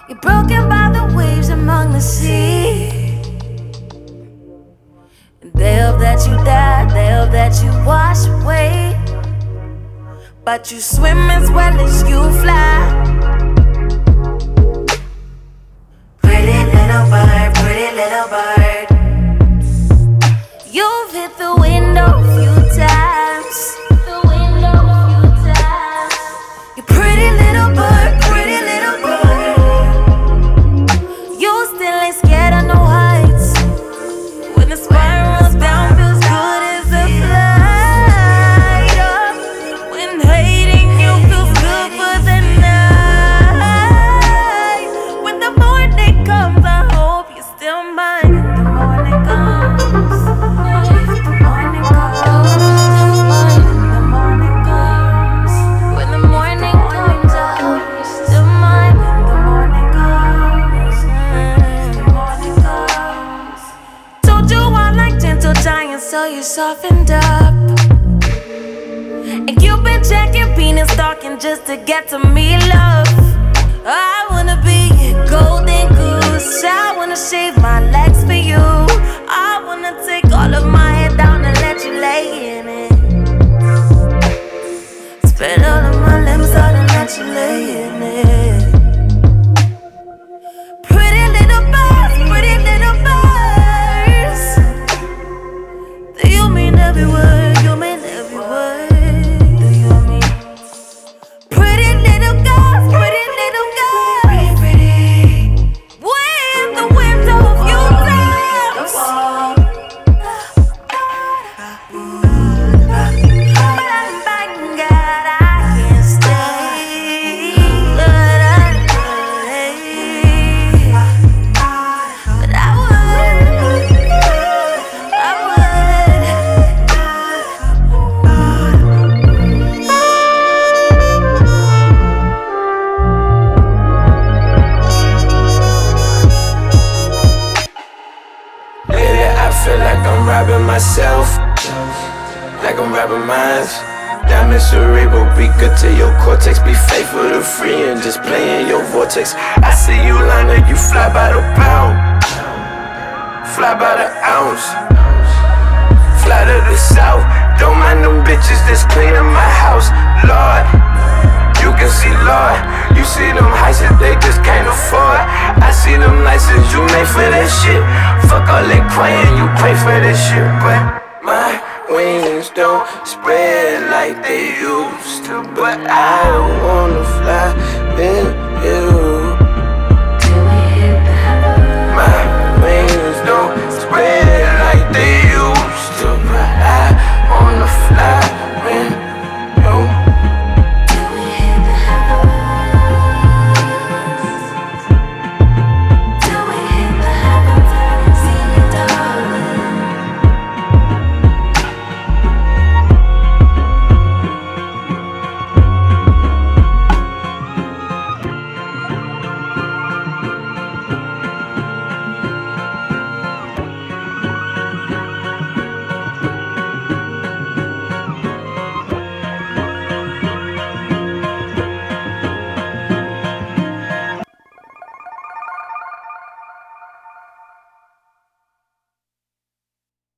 You're broken by the waves among the sea. They hope that you die, they hope that you wash away, but you swim as well as you fly. Pretty little bird, pretty little bird. You've hit the window a few times. You pretty little bird, pretty little bird. You still ain't scared of no heights. When the spirals down feels good as a flight up. When hating you feels good for the night. When the morning comes, I hope you're still mine. The morning comes. The morning comes. The morning comes. When the morning comes, I hope you're still mine. The morning comes. The morning comes. Told you I like gentle giants, so you softened up. And you've been checking, being and stalking just to get to me, love. I wanna be your golden goose. I wanna shave my legs for you. I wanna take all of my hair down and let you lay in it. Spread all of my limbs out and let you lay in it. Pretty little birds, pretty little birds. Do you mean every word? You mean every word? Do you mean pretty little girls, pretty little girls? With the window of your times. God, I can't stay, but I would. Lately I feel like I'm robbing myself, like I'm robbing minds. Diamond cerebral, be good to your cortex. Be faithful to free and just play in your vortex. I see you Lana, you fly by the pound, fly by the ounce. Fly to the south, don't mind them bitches that's cleaning my house. Lord, you can see Lord, you see them heights that they just can't afford. I see them licenses you made for that shit. Fuck all that crying, you pray for that shit. But my wings don't spread like they used to. But I wanna fly in